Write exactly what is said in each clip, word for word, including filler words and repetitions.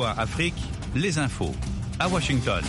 A Afrique, les infos à Washington.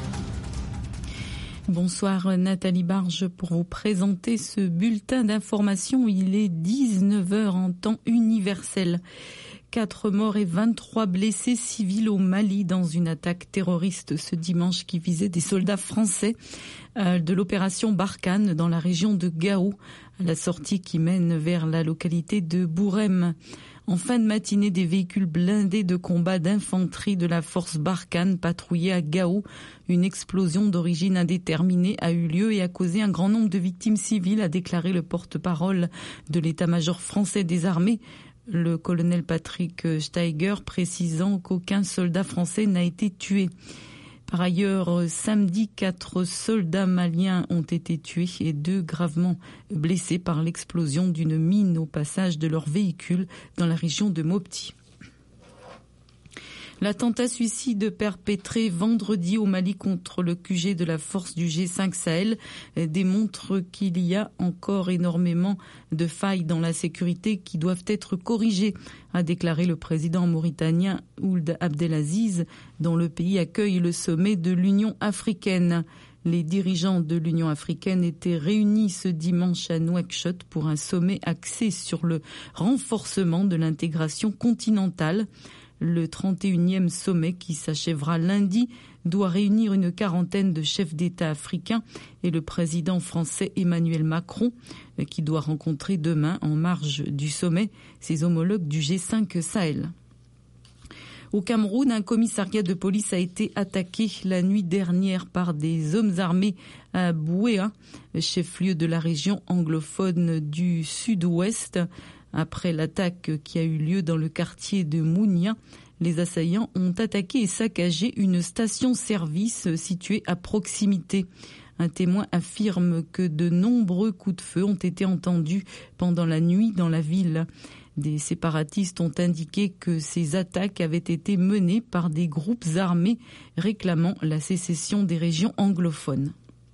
Bonsoir Nathalie Barge pour vous présenter ce bulletin d'information. Il est dix-neuf heures en temps universel. Quatre morts et vingt-trois blessés civils au Mali dans une attaque terroriste ce dimanche qui visait des soldats français euh, de l'opération Barkhane dans la région de Gao, à la sortie qui mène vers la localité de Bourem. En fin de matinée, des véhicules blindés de combat d'infanterie de la force Barkhane patrouillaient à Gao. Une explosion d'origine indéterminée a eu lieu et a causé un grand nombre de victimes civiles, a déclaré le porte-parole de l'état-major français des armées, le colonel Patrick Steiger, précisant qu'aucun soldat français n'a été tué. Par ailleurs, samedi, quatre soldats maliens ont été tués et deux gravement blessés par l'explosion d'une mine au passage de leur véhicule dans la région de Mopti. L'attentat suicide perpétré vendredi au Mali contre le Q G de la force du G cinq Sahel démontre qu'il y a encore énormément de failles dans la sécurité qui doivent être corrigées, a déclaré le président mauritanien Ould Abdelaziz, dont le pays accueille le sommet de l'Union africaine. Les dirigeants de l'Union africaine étaient réunis ce dimanche à Nouakchott pour un sommet axé sur le renforcement de l'intégration continentale. Le trente et unième sommet qui s'achèvera lundi doit réunir une quarantaine de chefs d'État africains et le président français Emmanuel Macron qui doit rencontrer demain en marge du sommet ses homologues du G cinq Sahel. Au Cameroun, un commissariat de police a été attaqué la nuit dernière par des hommes armés à Bouéa, chef-lieu de la région anglophone du sud-ouest. Après l'attaque qui a eu lieu dans le quartier de Mounia, les assaillants ont attaqué et saccagé une station-service située à proximité. Un témoin affirme que de nombreux coups de feu ont été entendus pendant la nuit dans la ville. Des séparatistes ont indiqué que ces attaques avaient été menées par des groupes armés réclamant la sécession des régions anglophones.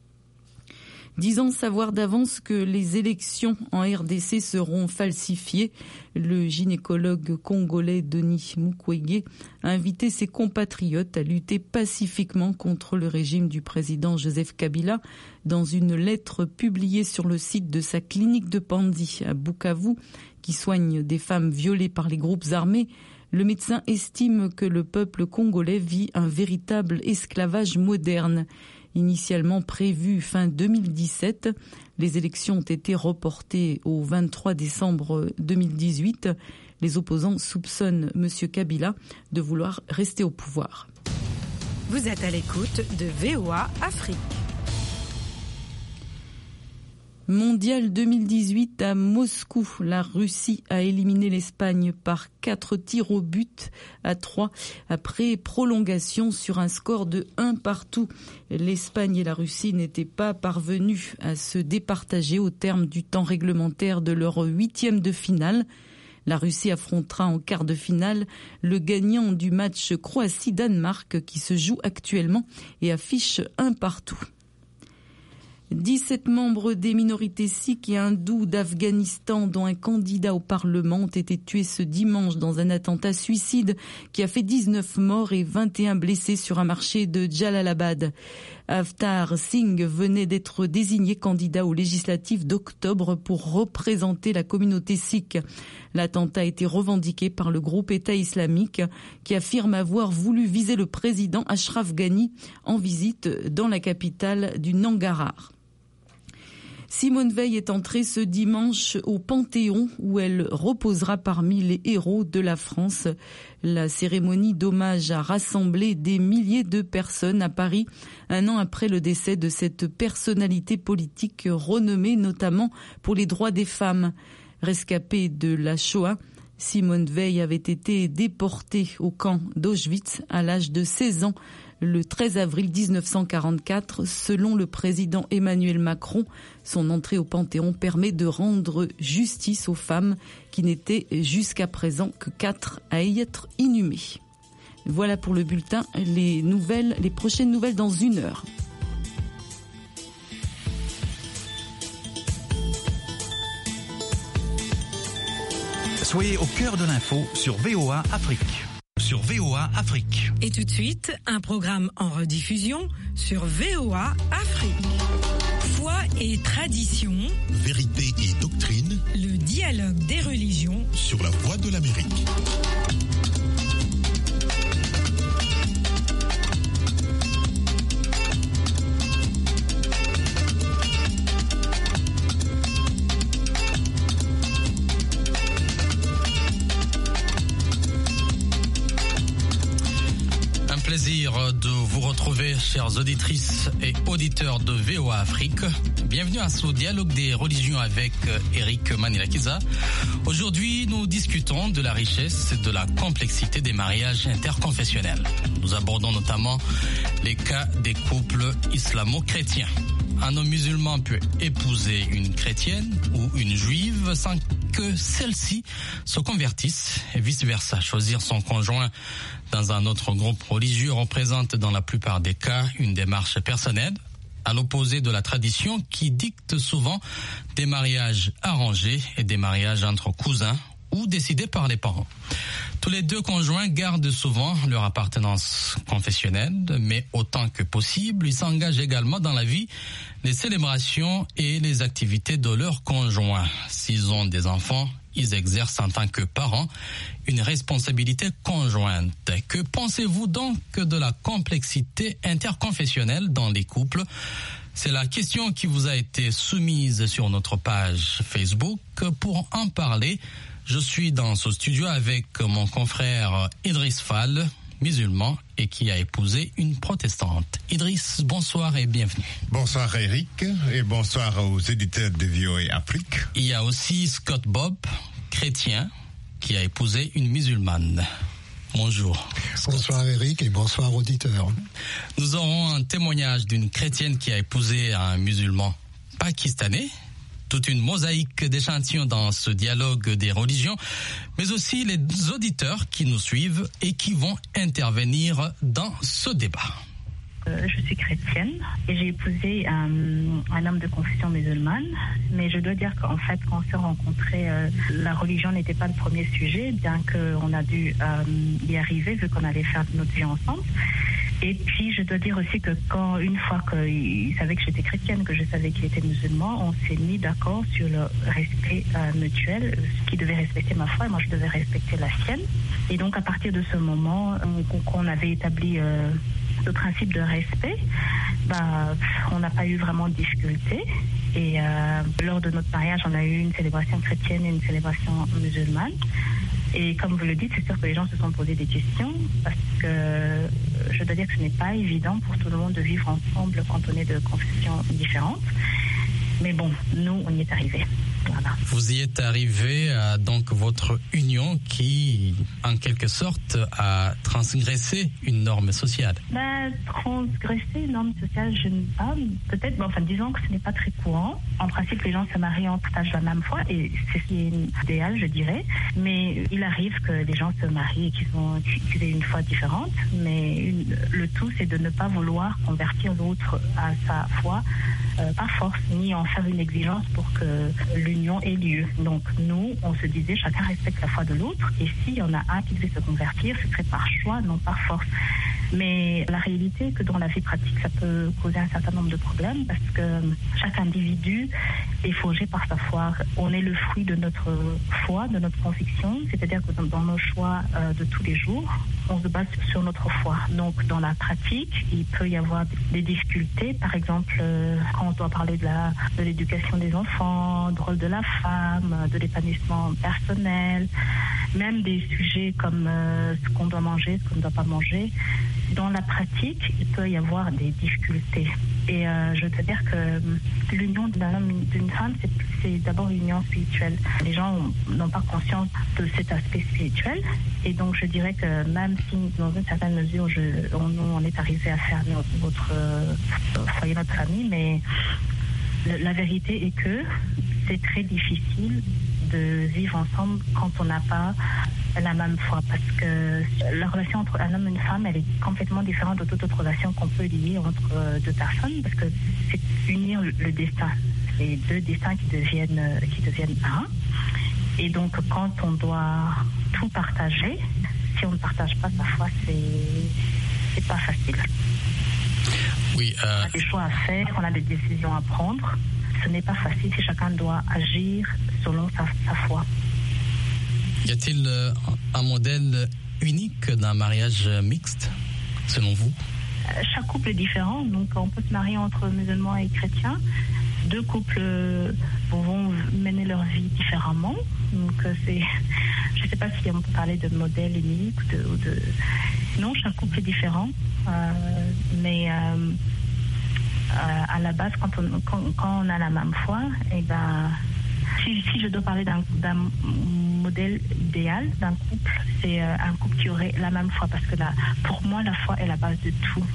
Disant savoir d'avance que les élections en R D C seront falsifiées, le gynécologue congolais Denis Mukwege a invité ses compatriotes à lutter pacifiquement contre le régime du président Joseph Kabila. Dans une lettre publiée sur le site de sa clinique de Pandi à Bukavu, qui soigne des femmes violées par les groupes armés, le médecin estime que le peuple congolais vit un véritable esclavage moderne. Initialement prévues fin deux mille dix-sept, les élections ont été reportées au vingt-trois décembre deux mille dix-huit. Les opposants soupçonnent M. Kabila de vouloir rester au pouvoir. Vous êtes à l'écoute de V O A Afrique. Mondial deux mille dix-huit à Moscou, la Russie a éliminé l'Espagne par quatre tirs au but à trois après prolongation sur un score de un partout. L'Espagne et la Russie n'étaient pas parvenus à se départager au terme du temps réglementaire de leur huitième de finale. La Russie affrontera en quart de finale le gagnant du match Croatie-Danemark qui se joue actuellement et affiche un partout. dix-sept membres des minorités sikhes et hindous d'Afghanistan, dont un candidat au Parlement, ont été tués ce dimanche dans un attentat suicide qui a fait dix-neuf morts et vingt et un blessés sur un marché de Jalalabad. Avtar Singh venait d'être désigné candidat aux législatives d'octobre pour représenter la communauté sikh. L'attentat a été revendiqué par le groupe État islamique qui affirme avoir voulu viser le président Ashraf Ghani en visite dans la capitale du Nangarhar. Simone Veil est entrée ce dimanche au Panthéon où elle reposera parmi les héros de la France. La cérémonie d'hommage a rassemblé des milliers de personnes à Paris, un an après le décès de cette personnalité politique renommée notamment pour les droits des femmes. Rescapée de la Shoah, Simone Veil avait été déportée au camp d'Auschwitz à l'âge de seize ans le treize avril dix-neuf cent quarante-quatre. Selon le président Emmanuel Macron, son entrée au Panthéon permet de rendre justice aux femmes qui n'étaient jusqu'à présent que quatre à y être inhumées. Voilà pour le bulletin, les nouvelles, les prochaines nouvelles dans une heure. Soyez au cœur de l'info sur V O A Afrique. Sur V O A Afrique. Et tout de suite, un programme en rediffusion sur V O A Afrique. Foi et tradition, vérité et doctrine, le dialogue des religions sur la voie de l'Amérique. Plaisir de vous retrouver, chères auditrices et auditeurs de V O A Afrique. Bienvenue à ce dialogue des religions avec Eric Manilakiza. Aujourd'hui, nous discutons de la richesse et de la complexité des mariages interconfessionnels. Nous abordons notamment les cas des couples islamo-chrétiens. Un homme musulman peut épouser une chrétienne ou une juive sans que celle-ci se convertisse et vice-versa. Choisir son conjoint dans un autre groupe religieux représente dans la plupart des cas une démarche personnelle, à l'opposé de la tradition qui dicte souvent des mariages arrangés et des mariages entre cousins ou décidés par les parents. Tous les deux conjoints gardent souvent leur appartenance confessionnelle, mais autant que possible, ils s'engagent également dans la vie, les célébrations et les activités de leurs conjoints. S'ils ont des enfants, ils exercent en tant que parents une responsabilité conjointe. Que pensez-vous donc de la complexité interconfessionnelle dans les couples ? C'est la question qui vous a été soumise sur notre page Facebook. Pour en parler, je suis dans ce studio avec mon confrère Idriss Fall, musulman et qui a épousé une protestante. Idriss, bonsoir et bienvenue. Bonsoir Eric et bonsoir aux éditeurs de V O A Afrique. Il y a aussi Scott Bob, chrétien, qui a épousé une musulmane. Bonjour. Bonsoir Eric et bonsoir auditeurs. Nous aurons un témoignage d'une chrétienne qui a épousé un musulman pakistanais. Toute une mosaïque d'échantillons dans ce dialogue des religions, mais aussi les auditeurs qui nous suivent et qui vont intervenir dans ce débat. Euh, je suis chrétienne et j'ai épousé un, un homme de confession musulmane, mais je dois dire qu'en fait, quand on s'est rencontrés, euh, la religion n'était pas le premier sujet, bien qu'on a dû euh, y arriver vu qu'on allait faire notre vie ensemble. Et puis, je dois dire aussi que quand, une fois qu'il savait que j'étais chrétienne, que je savais qu'il était musulman, on s'est mis d'accord sur le respect euh, mutuel, qui devait respecter ma foi et moi je devais respecter la sienne. Et donc, à partir de ce moment, on, qu'on avait établi euh, le principe de respect, bah, on n'a pas eu vraiment de difficultés. Et euh, lors de notre mariage, on a eu une célébration chrétienne et une célébration musulmane. Et comme vous le dites, c'est sûr que les gens se sont posés des questions parce que je dois dire que ce n'est pas évident pour tout le monde de vivre ensemble quand on est de confessions différentes. Mais bon, nous, on y est arrivés. Voilà. Vous y êtes arrivé à donc votre union qui, en quelque sorte, a transgressé une norme sociale. Ben, transgresser une norme sociale, je ne sais pas. Peut-être, bon, enfin, disons que ce n'est pas très courant. En principe, les gens se marient en partage la même foi et c'est ce qui est idéal, je dirais. Mais il arrive que les gens se marient et qu'ils, ont, qu'ils aient une foi différente. Mais une, le tout, c'est de ne pas vouloir convertir l'autre à sa foi euh, par force, ni en faire une exigence pour que l'union ait lieu. Donc nous, on se disait, chacun respecte la foi de l'autre, et s'il y en a un qui devait se convertir, ce serait par choix, non par force. Mais la réalité est que dans la vie pratique, ça peut causer un certain nombre de problèmes parce que chaque individu est forgé par sa foi. On est le fruit de notre foi, de notre conviction, c'est-à-dire que dans, dans nos choix euh, de tous les jours, on se base sur notre foi. Donc dans la pratique, il peut y avoir des difficultés. Par exemple, euh, quand on doit parler de, la, de l'éducation des enfants, du rôle de la femme, de l'épanouissement personnel, même des sujets comme euh, ce qu'on doit manger, ce qu'on ne doit pas manger. Dans la pratique, il peut y avoir des difficultés. Et euh, je veux dire que l'union d'un homme et d'une femme, c'est, c'est d'abord une union spirituelle. Les gens n'ont pas conscience de cet aspect spirituel. Et donc, je dirais que même si, dans une certaine mesure, je, on, on est arrivé à faire notre, notre euh, foyer, notre famille, mais le, la vérité est que c'est très difficile de vivre ensemble quand on n'a pas la même foi, parce que la relation entre un homme et une femme, elle est complètement différente de toute autre relation qu'on peut lier entre deux personnes, parce que c'est unir le destin, c'est deux destins qui deviennent, qui deviennent un. Et donc quand on doit tout partager, si on ne partage pas sa foi, c'est, c'est pas facile. Oui, euh... On a des choix à faire, on a des décisions à prendre. Ce n'est pas facile si chacun doit agir selon sa, sa foi. Y a-t-il euh, un modèle unique d'un mariage mixte, selon vous? Chaque couple est différent, donc on peut se marier entre musulmans et chrétiens. Deux couples vont mener leur vie différemment. Donc c'est, je ne sais pas si on peut parler de modèle unique ou de, ou de... Non, chaque couple est différent. Euh, mais euh, euh, à la base, quand on, quand, quand on a la même foi, et ben, si, si je dois parler d'un, d'un modèle idéal d'un couple, c'est euh, un couple qui aurait la même foi, parce que là, pour moi, la foi est la base de tout.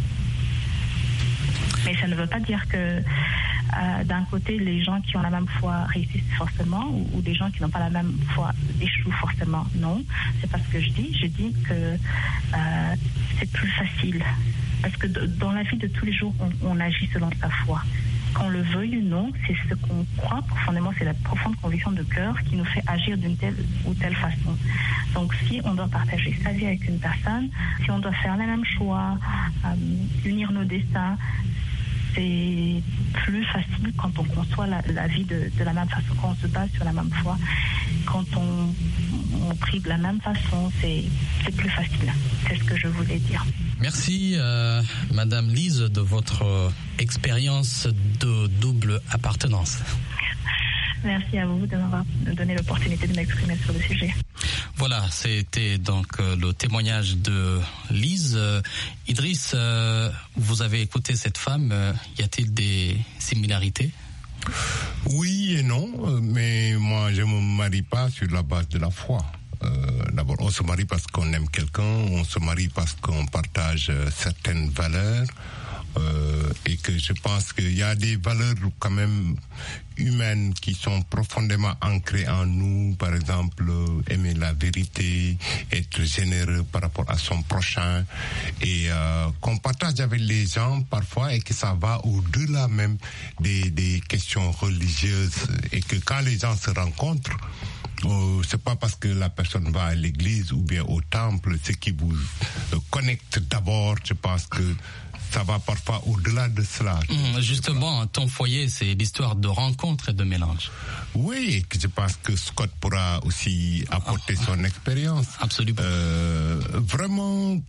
Mais ça ne veut pas dire que euh, d'un côté, les gens qui ont la même foi réussissent forcément, ou, ou les gens qui n'ont pas la même foi échouent forcément. Non, c'est pas ce que je dis. Je dis que euh, c'est plus facile. Parce que d- dans la vie de tous les jours, on, on agit selon sa foi. Qu'on le veuille ou non, c'est ce qu'on croit profondément, c'est la profonde conviction de cœur qui nous fait agir d'une telle ou telle façon. Donc si on doit partager sa vie avec une personne, si on doit faire les mêmes choix, euh, unir nos destins, c'est plus facile quand on conçoit la, la vie de, de la même façon, quand on se base sur la même foi. Quand on, on prie de la même façon, c'est, c'est plus facile. C'est ce que je voulais dire. Merci, euh, Madame Lise, de votre euh, expérience de double appartenance. Merci à vous de m'avoir donné l'opportunité de m'exprimer sur le sujet. Voilà, c'était donc euh, le témoignage de Lise. Euh, Idriss, euh, vous avez écouté cette femme. Euh, y a-t-il des similarités? Oui et non, mais moi je me marie pas sur la base de la foi. Euh, d'abord, on se marie parce qu'on aime quelqu'un, on se marie parce qu'on partage certaines valeurs. Euh, et que je pense qu'il y a des valeurs quand même humaines qui sont profondément ancrées en nous, par exemple aimer la vérité, être généreux par rapport à son prochain, et euh, qu'on partage avec les gens parfois, et que ça va au-delà même des, des questions religieuses, et que quand les gens se rencontrent, Euh, c'est pas parce que la personne va à l'église ou bien au temple, ce qui vous euh, connecte d'abord. Je pense que ça va parfois au-delà de cela. Mmh, justement, ton foyer, c'est l'histoire de rencontre et de mélange. Oui, je pense que Scott pourra aussi apporter oh, son expérience. Absolument. Euh, vraiment,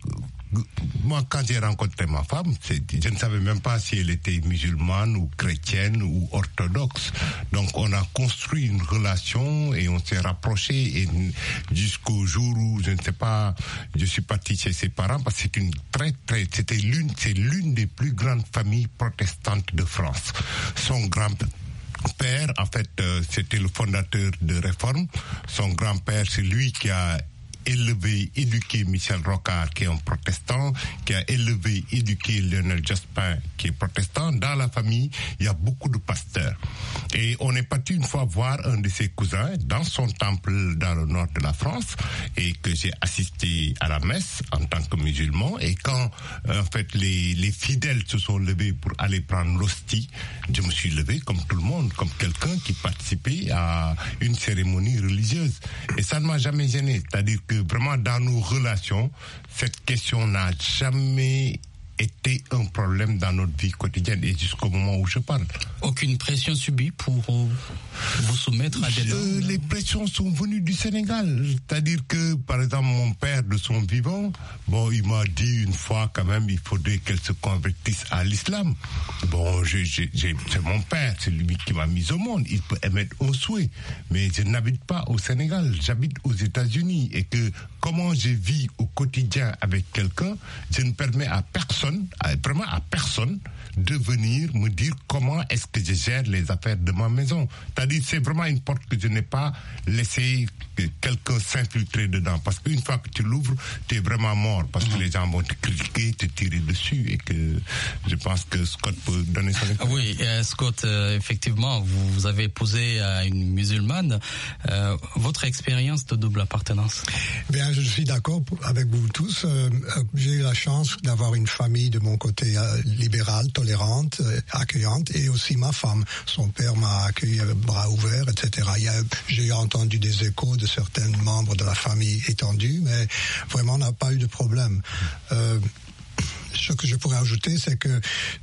moi, quand j'ai rencontré ma femme, c'est, je ne savais même pas si elle était musulmane ou chrétienne ou orthodoxe. Donc, on a construit une relation et on s'est rapproché, et jusqu'au jour où, je ne sais pas, je suis parti chez ses parents, parce que c'est une très, très, c'était l'une, c'est l'une des plus grandes familles protestantes de France. Son grand père, en fait, euh, c'était le fondateur de Réforme. Son grand-père, c'est lui qui a élevé, éduqué Michel Rocard, qui est un protestant, qui a élevé, éduqué Lionel Jospin, qui est protestant. Dans la famille, il y a beaucoup de pasteurs. Et on est parti une fois voir un de ses cousins dans son temple dans le nord de la France, et que j'ai assisté à la messe en tant que musulman. Et quand, en fait, les, les fidèles se sont levés pour aller prendre l'hostie, je me suis levé comme tout le monde, comme quelqu'un qui participait à une cérémonie religieuse. Et ça ne m'a jamais gêné. C'est-à-dire que vraiment dans nos relations, cette question n'a jamais été un problème dans notre vie quotidienne, et jusqu'au moment où je parle. Aucune pression subie pour vous soumettre à des normes? euh, Les pressions sont venues du Sénégal. C'est-à-dire que, par exemple, mon père de son vivant, bon, il m'a dit une fois quand même, il faudrait qu'elle se convertisse à l'islam. Bon, j'ai, j'ai, j'ai, c'est mon père, c'est lui qui m'a mis au monde. Il peut émettre un souhait. Mais je n'habite pas au Sénégal, j'habite aux États-Unis, et que comment je vis au quotidien avec quelqu'un, je ne permets à personne, à, vraiment à personne, de venir me dire comment est-ce que je gère les affaires de ma maison. C'est-à-dire, c'est vraiment une porte que je n'ai pas laissé que quelqu'un s'infiltrer dedans. Parce qu'une fois que tu l'ouvres, tu es vraiment mort. Parce que les gens vont te critiquer, te tirer dessus. Et que je pense que Scott peut donner son expérience. Oui, euh, Scott, euh, effectivement, vous, vous avez épousé euh, une musulmane. Euh, votre expérience de double appartenance? Bien, je suis d'accord avec vous tous. Euh, j'ai eu la chance d'avoir une famille famille de mon côté euh, libérale, tolérante, euh, accueillante, et aussi ma femme. Son père m'a accueilli avec bras ouverts, et cetera. Il y a, j'ai entendu des échos de certains membres de la famille étendue, mais vraiment on n'a pas eu de problème. Euh, Ce que je pourrais ajouter, c'est que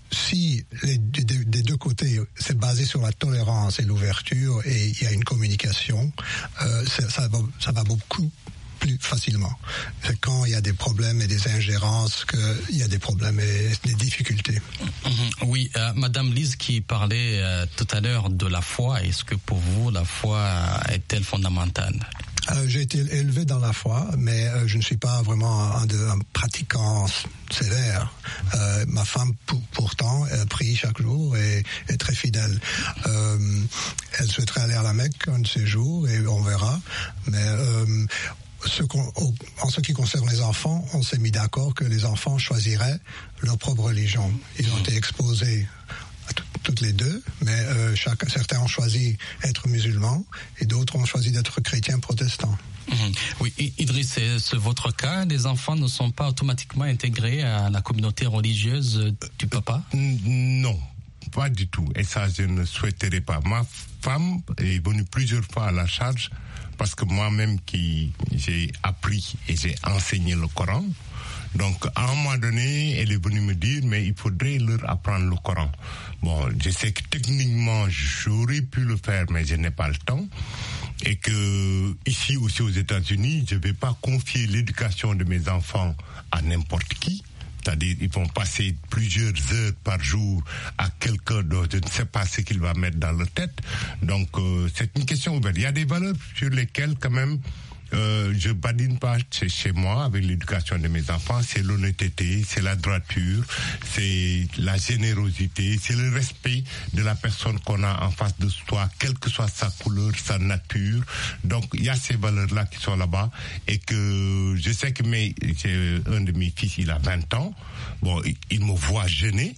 si les, des, des deux côtés, c'est basé sur la tolérance et l'ouverture, et il y a une communication, euh, ça, va, ça va beaucoup plus facilement. C'est quand il y a des problèmes et des ingérences qu'il y a des problèmes et des difficultés. Oui, euh, Madame Lise qui parlait euh, tout à l'heure de la foi, est-ce que pour vous la foi est-elle fondamentale? Euh, j'ai été élevé dans la foi, mais euh, je ne suis pas vraiment un, un, un pratiquant sévère. Euh, ma femme, pour, pourtant, elle prie chaque jour et est très fidèle. Euh, elle souhaiterait aller à la Mecque un de ces jours et on verra. Mais euh, ce en ce qui concerne les enfants, on s'est mis d'accord que les enfants choisiraient leur propre religion. Ils ont été exposés toutes les deux, mais euh, chaque, certains ont choisi être musulmans et d'autres ont choisi d'être chrétiens protestants. Mmh. Oui, Idriss, c'est, c'est votre cas. Les enfants ne sont pas automatiquement intégrés à la communauté religieuse du papa? euh, Non, pas du tout. Et ça, je ne souhaiterais pas. Ma femme est venue plusieurs fois à la charge parce que moi-même qui j'ai appris et j'ai enseigné le Coran. Donc, à un moment donné, elle est venue me dire, mais il faudrait leur apprendre le Coran. Bon, je sais que techniquement, j'aurais pu le faire, mais je n'ai pas le temps. Et que, ici aussi aux États-Unis, je ne vais pas confier l'éducation de mes enfants à n'importe qui. C'est-à-dire, ils vont passer plusieurs heures par jour à quelqu'un d'autre. Je ne sais pas ce qu'il va mettre dans leur tête. Donc, euh, c'est une question ouverte. Il y a des valeurs sur lesquelles, quand même, Euh, je badine pas chez, chez moi avec l'éducation de mes enfants. C'est l'honnêteté, c'est la droiture, c'est la générosité, c'est le respect de la personne qu'on a en face de soi, quelle que soit sa couleur, sa nature. Donc il y a ces valeurs-là qui sont là-bas et que je sais que mes, j'ai un de mes fils, il a vingt ans. Bon, il, il me voit jeûner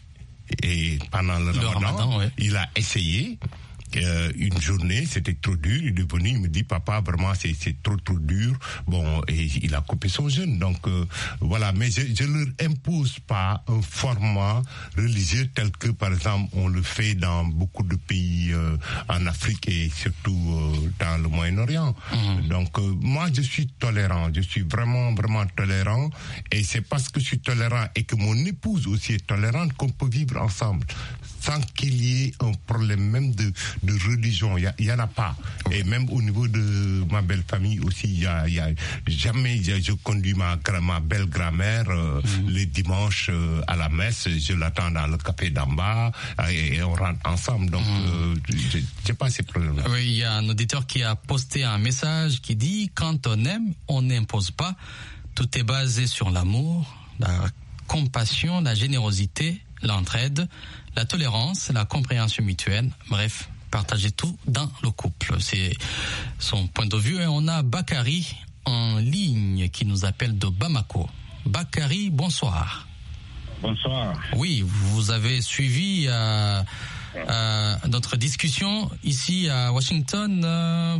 et pendant le, le Ramadan, Ramadan ouais. Il a essayé. Euh, une journée, c'était trop dur, il est venu, il me dit, papa, vraiment, c'est, c'est trop, trop dur. Bon, et il a coupé son jeûne. Donc, euh, voilà. Mais je, je leur impose pas un format religieux tel que, par exemple, on le fait dans beaucoup de pays euh, en Afrique et surtout euh, dans le Moyen-Orient. Mmh. Donc, euh, moi, je suis tolérant. Je suis vraiment, vraiment tolérant. Et c'est parce que je suis tolérant et que mon épouse aussi est tolérante qu'on peut vivre ensemble sans qu'il y ait un problème même de de religion, il y, y en a pas. Et même au niveau de ma belle famille aussi, il y a, y a jamais y a, je conduis ma, ma belle grand-mère euh, mmh. les dimanches euh, à la messe, je l'attends dans le café d'en bas et, et on rentre ensemble. Donc, mmh. euh, je n'ai pas ces problèmes-là. Oui, il y a un auditeur qui a posté un message qui dit « Quand on aime, on n'impose pas. Tout est basé sur l'amour, la compassion, la générosité, l'entraide, la tolérance, la compréhension mutuelle. Bref, partager tout dans le couple. C'est son point de vue. Et on a Bakary en ligne qui nous appelle de Bamako. Bakary, bonsoir. Bonsoir. Oui, vous avez suivi euh, euh, notre discussion ici à Washington. Euh,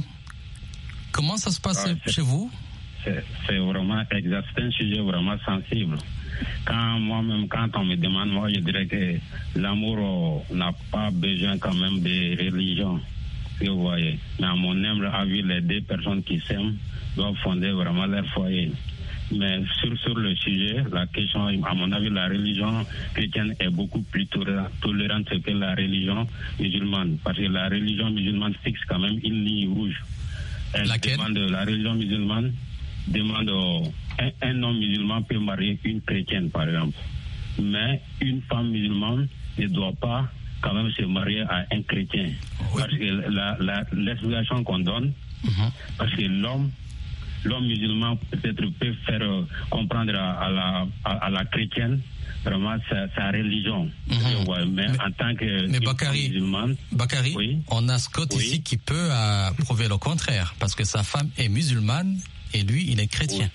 comment ça se passe ah, chez vous? c'est, c'est vraiment exact. C'est un sujet vraiment sensible. Quand moi-même, quand on me demande, moi, je dirais que l'amour n'a pas besoin quand même de religion, si vous voyez. Mais à mon humble avis, les deux personnes qui s'aiment doivent fonder vraiment leur foyer. Mais sur, sur le sujet, la question, à mon avis, la religion chrétienne est beaucoup plus tolérante que la religion musulmane. Parce que la religion musulmane fixe quand même une ligne rouge. Elle Laquelle? demande, la religion musulmane demande un, un homme musulman peut marier une chrétienne par exemple, mais une femme musulmane ne doit pas quand même se marier à un chrétien. Oui. Parce que la, la, l'explication qu'on donne, mm-hmm. parce que l'homme l'homme musulman peut-être peut faire euh, comprendre à, à, la, à, à la chrétienne vraiment sa, sa religion. Mm-hmm. Ouais, mais, mais en tant que mais Bakary, musulmane, Bakary oui. on a Scott oui. ici qui peut euh, prouver le contraire, parce que sa femme est musulmane et lui, il est chrétien.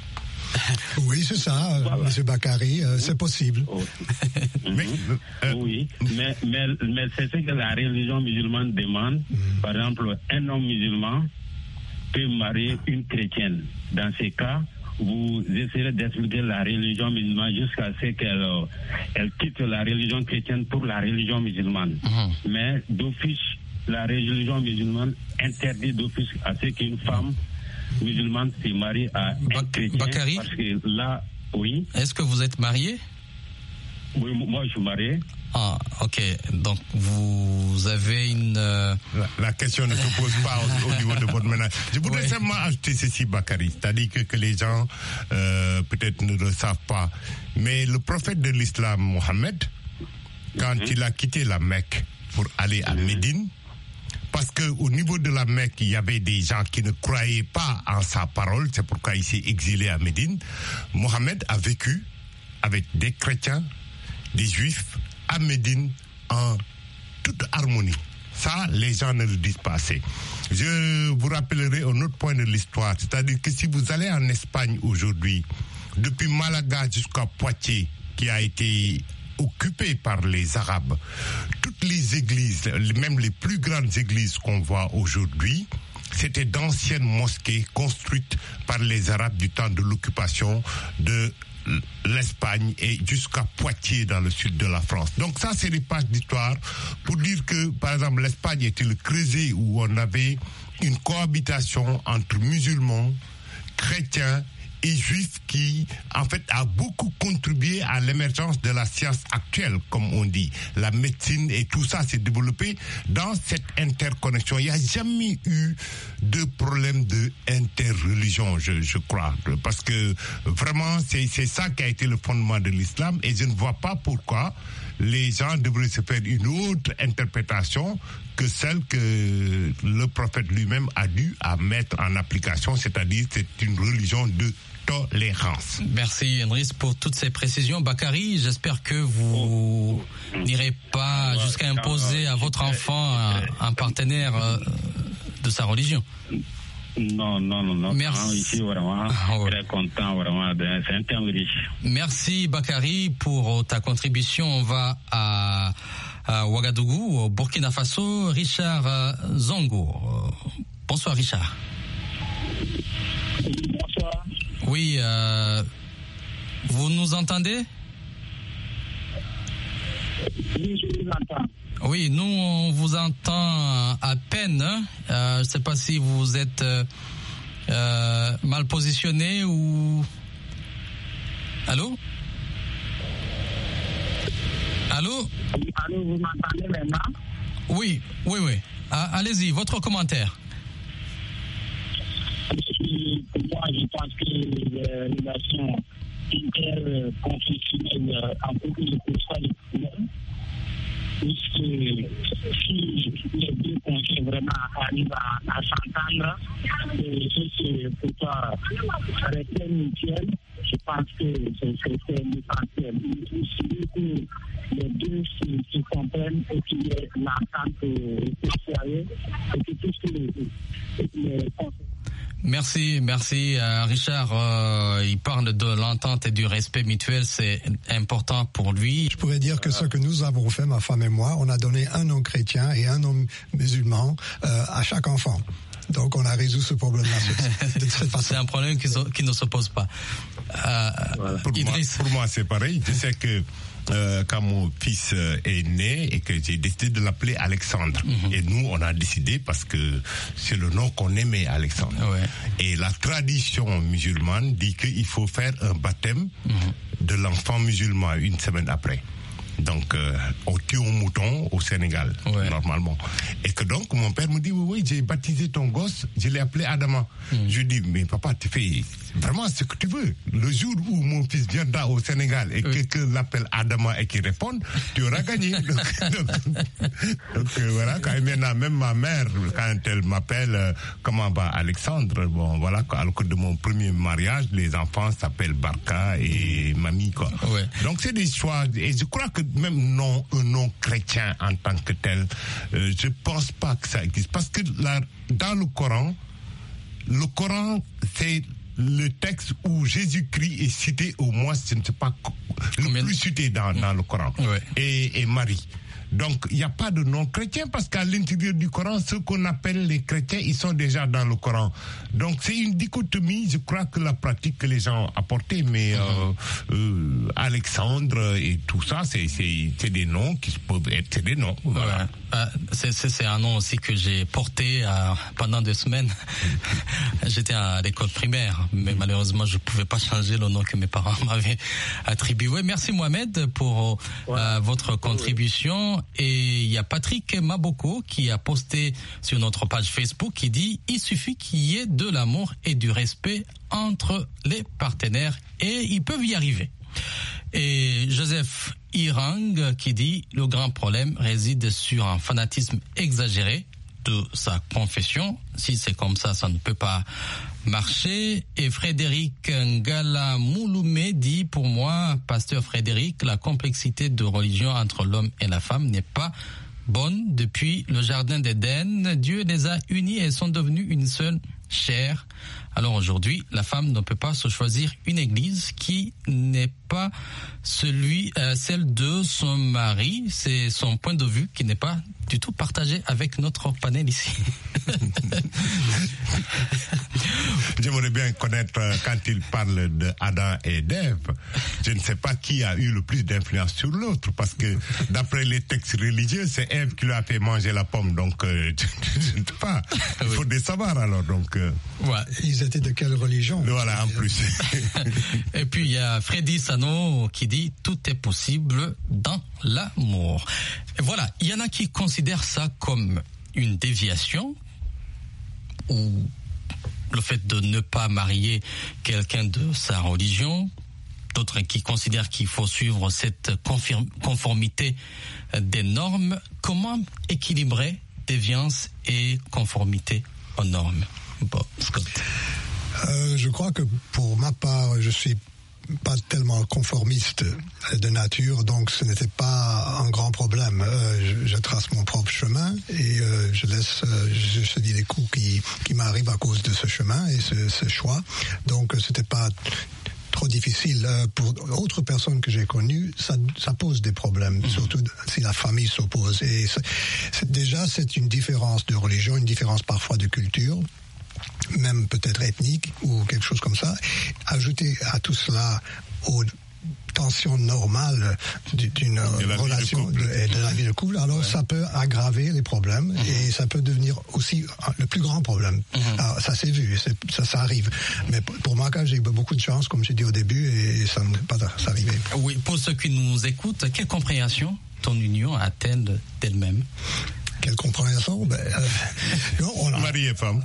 Oui, oui c'est ça, voilà. Monsieur Bakary, euh, c'est possible. Oh. mais, euh, oui, mais, mais, mais c'est ce que la religion musulmane demande. Mm. Par exemple, un homme musulman peut marier une chrétienne. Dans ces cas, vous essayerez d'expliquer la religion musulmane jusqu'à ce qu'elle euh, elle quitte la religion chrétienne pour la religion musulmane. Mmh. Mais d'office, la religion musulmane interdit d'office à ce qu'une femme musulmane se marie à un chrétien. Bakary, parce que là, oui. Est-ce que vous êtes marié? Oui, moi je suis marié. Ah, ok. Donc, vous avez une... Euh... La, la question ne se pose pas au, au niveau de votre ménage. Je voudrais ouais. simplement ajouter ceci, Bakary. C'est-à-dire que, que les gens, euh, peut-être ne le savent pas. Mais le prophète de l'islam, Mohammed, quand mm-hmm. il a quitté la Mecque pour aller à mm-hmm. Médine, parce qu'au niveau de la Mecque, il y avait des gens qui ne croyaient pas en sa parole, c'est pourquoi il s'est exilé à Médine. Mohammed a vécu avec des chrétiens, des juifs, à Médine en toute harmonie. Ça, les gens ne le disent pas assez. Je vous rappellerai un autre point de l'histoire, c'est-à-dire que si vous allez en Espagne aujourd'hui, depuis Malaga jusqu'à Poitiers, qui a été occupé par les Arabes, toutes les églises, même les plus grandes églises qu'on voit aujourd'hui, c'était d'anciennes mosquées construites par les Arabes du temps de l'occupation de l'Espagne et jusqu'à Poitiers dans le sud de la France. Donc ça, c'est des pages d'histoire pour dire que, par exemple, l'Espagne était le creuset où on avait une cohabitation entre musulmans, chrétiens et juifs qui, en fait, a beaucoup contribué à l'émergence de la science actuelle, comme on dit. La médecine et tout ça s'est développé dans cette interconnexion. Il n'y a jamais eu de problème de interreligion, je, je crois. Parce que vraiment, c'est, c'est ça qui a été le fondement de l'islam et je ne vois pas pourquoi les gens devraient se faire une autre interprétation que celle que le prophète lui-même a dû à mettre en application, c'est-à-dire c'est une religion de tolérance. Merci Idriss pour toutes ces précisions. Bakary, j'espère que vous oh. n'irez pas jusqu'à imposer à votre enfant un, un partenaire de sa religion. Non, non, non, non. Merci. Ici, vraiment, oh. très content, vraiment, c'est un thème riche. Merci Bakary pour ta contribution. On va à, à Ouagadougou, au Burkina Faso. Richard Zongo. Bonsoir Richard. Bonsoir. Oui, euh, vous nous entendez? Oui, je vous entends. Oui, nous, on vous entend à peine. Euh, je ne sais pas si vous êtes euh, euh, mal positionné ou... Allô? Allô? Allô, vous m'entendez maintenant? Oui, oui, oui. Ah, allez-y, votre commentaire. Pour moi, je pense que les relations interconfessionnelles en couple ne posent pas de problème. Puisque si les deux conjoints vraiment arrivent à, à s'entendre, et c'est pourquoi rester mutuel, je pense que c'est, c'est, c'est l'essentiel. Si les deux se, se comprennent et qu'il y ait l'entente sérieuse, et que tout ce que les, les Merci, merci euh, Richard. Euh, il parle de l'entente et du respect mutuel, c'est important pour lui. Je pourrais dire que ce que nous avons fait, ma femme et moi, on a donné un nom chrétien et un nom musulman euh, à chaque enfant. Donc on a résolu ce problème-là de cette façon. C'est un problème qui, so, qui ne se pose pas. Euh, voilà. Pour, moi, pour moi, c'est pareil. Je sais que Euh, quand mon fils euh, est né et que j'ai décidé de l'appeler Alexandre. Mm-hmm. Et nous, on a décidé parce que c'est le nom qu'on aimait, Alexandre. Ouais. Et la tradition musulmane dit qu'il faut faire un baptême mm-hmm. de l'enfant musulman une semaine après. Donc, euh, on tue un mouton au Sénégal, ouais. normalement. Et que donc, mon père me dit, oui, oui, j'ai baptisé ton gosse, je l'ai appelé Adama. Mm. Je lui dis, mais papa, tu fais vraiment ce que tu veux. Le jour où mon fils viendra au Sénégal et oui. quelqu'un l'appelle Adama et qu'il réponde, tu auras gagné. donc, donc, donc euh, voilà, quand maintenant, même ma mère, quand elle m'appelle, euh, comment va Alexandre, bon, voilà, à l'occasion de mon premier mariage, les enfants s'appellent Barka et Mamie, quoi. Ouais. Donc, c'est des choix, et je crois que même non, un nom chrétien en tant que tel, euh, je pense pas que ça existe. Parce que là, dans le Coran, le Coran, c'est le texte où Jésus-Christ est cité au moins, je ne sais pas, le Combien? plus cité dans, dans le Coran. Ouais. Et, et Marie. Donc, il n'y a pas de non-chrétiens parce qu'à l'intérieur du Coran, ceux qu'on appelle les chrétiens, ils sont déjà dans le Coran. Donc, c'est une dichotomie, je crois que la pratique que les gens ont apportée, mais euh, euh, Alexandre et tout ça, c'est, c'est, c'est des noms qui peuvent être c'est des noms. Voilà. Ouais. Euh, c'est, c'est, c'est un nom aussi que j'ai porté euh, pendant deux semaines. J'étais à l'école primaire, mais malheureusement, je ne pouvais pas changer le nom que mes parents m'avaient attribué. Merci Mohamed pour ouais. euh, votre contribution. Et il y a Patrick Maboko qui a posté sur notre page Facebook qui dit « Il suffit qu'il y ait de l'amour et du respect entre les partenaires et ils peuvent y arriver ». Et Joseph Irang qui dit « Le grand problème réside sur un fanatisme exagéré de sa confession. Si c'est comme ça, ça ne peut pas marcher. » Et Frédéric Ngala Mouloumé dit « Pour moi, pasteur Frédéric, la complexité de religion entre l'homme et la femme n'est pas bonne. Depuis le jardin d'Éden, Dieu les a unis et sont devenus une seule chair. Alors aujourd'hui, la femme ne peut pas se choisir une église qui n'est pas celui, euh, celle de son mari. C'est son point de vue qui n'est pas du tout partagé avec notre panel ici. » J'aimerais bien connaître euh, quand il parle de Adam et d'Ève. Je ne sais pas qui a eu le plus d'influence sur l'autre, parce que d'après les textes religieux, c'est Ève qui lui a fait manger la pomme. Donc, euh, je ne sais pas. Il faut des savoir alors. Donc, euh... ouais. Ils étaient de quelle religion? Voilà, en plus. Et puis il y a Freddy Sano qui dit tout est possible dans l'amour. Et voilà, il y en a qui considèrent ça comme une déviation ou le fait de ne pas marier quelqu'un de sa religion, d'autres qui considèrent qu'il faut suivre cette conformité des normes. Comment équilibrer déviance et conformité aux normes? Bon, Scott. Euh, je crois que pour ma part, je suis pas tellement conformiste de nature, donc ce n'était pas un grand problème. Euh, je, je trace mon propre chemin et euh, je laisse, euh, je subis les coups qui, qui m'arrivent à cause de ce chemin et ce, ce choix. Donc c'était pas trop difficile. Pour d'autres personnes que j'ai connues, ça, ça pose des problèmes, mmh. surtout si la famille s'oppose. Et c'est, c'est, déjà, c'est une différence de religion, une différence parfois de culture, même peut-être ethnique ou quelque chose comme ça. Ajouter à tout cela aux tensions normales d'une relation de, de, de la vie de couple, alors ouais. ça peut aggraver les problèmes mmh. et ça peut devenir aussi le plus grand problème. Mmh. Alors, ça s'est vu, c'est, ça, ça arrive. Mais pour moi, j'ai eu beaucoup de chance, comme j'ai dit au début, et ça n'est pas arrivé. Oui, pour ceux qui nous écoutent, quelle compréhension ton union a-t-elle d'elle-même? Quelle compréhension? Ben, euh, non, on a, Marie et femme.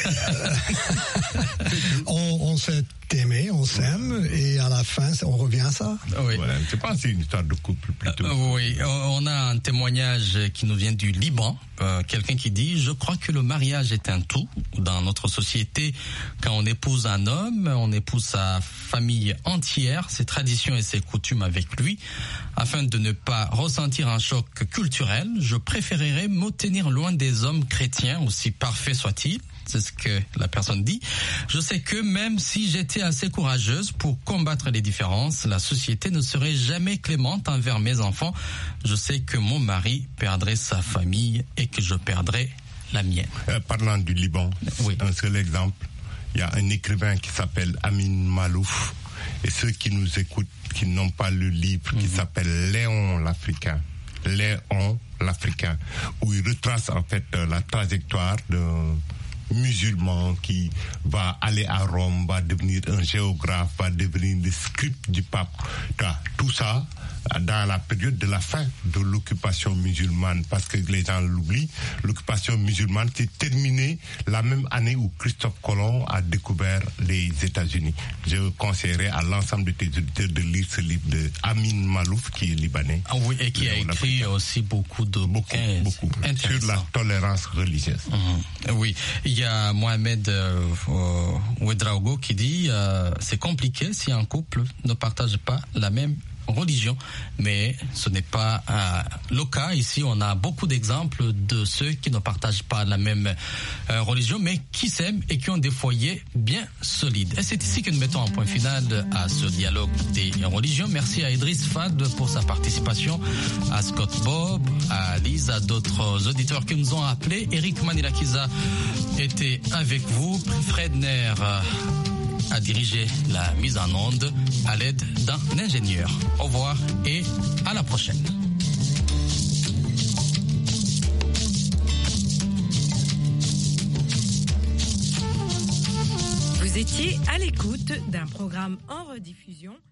on, on s'est aimé, on s'aime, et à la fin, on revient à ça. Oui. Voilà, c'est pas c'est une histoire de couple plutôt. Euh, oui, on a un témoignage qui nous vient du Liban. Euh, quelqu'un qui dit: je crois que le mariage est un tout. Dans notre société, quand on épouse un homme, on épouse sa famille entière, ses traditions et ses coutumes avec lui. Afin de ne pas ressentir un choc culturel, je préférerais me tenir loin des hommes chrétiens, aussi parfaits soient-ils. C'est ce que la personne dit. Je sais que même si j'étais assez courageuse pour combattre les différences, la société ne serait jamais clémente envers mes enfants. Je sais que mon mari perdrait sa famille et que je perdrais la mienne. Euh, parlant du Liban, oui. Un seul exemple. Il y a un écrivain qui s'appelle Amin Malouf. Et ceux qui nous écoutent, qui n'ont pas le livre, qui mm-hmm. s'appelle Léon l'Africain. Léon l'Africain. Où il retrace en fait la trajectoire de musulman qui va aller à Rome, va devenir un géographe, va devenir le script du pape. Tout ça dans la période de la fin de l'occupation musulmane, parce que les gens l'oublient, l'occupation musulmane s'est terminée la même année où Christophe Colomb a découvert les États-Unis. Je conseillerais à l'ensemble de tes auditeurs de lire ce livre de Amin Malouf, qui est libanais. Ah oui, et qui a écrit aussi beaucoup de bouquins beaucoup, beaucoup sur la tolérance religieuse. Mmh. Oui, il y a Mohamed euh, Ouedraogo qui dit euh, c'est compliqué si un couple ne partage pas la même religion, mais ce n'est pas euh, le cas. Ici, on a beaucoup d'exemples de ceux qui ne partagent pas la même euh, religion, mais qui s'aiment et qui ont des foyers bien solides. Et c'est ici que nous mettons un point final à ce dialogue des religions. Merci à Idriss Fad pour sa participation, à Scott Bob, à Lise, à d'autres auditeurs qui nous ont appelés. Eric Manilakiza était avec vous. Fred Nair a dirigé la mise en onde à l'aide d'un ingénieur. Au revoir et à la prochaine. Vous étiez à l'écoute d'un programme en rediffusion.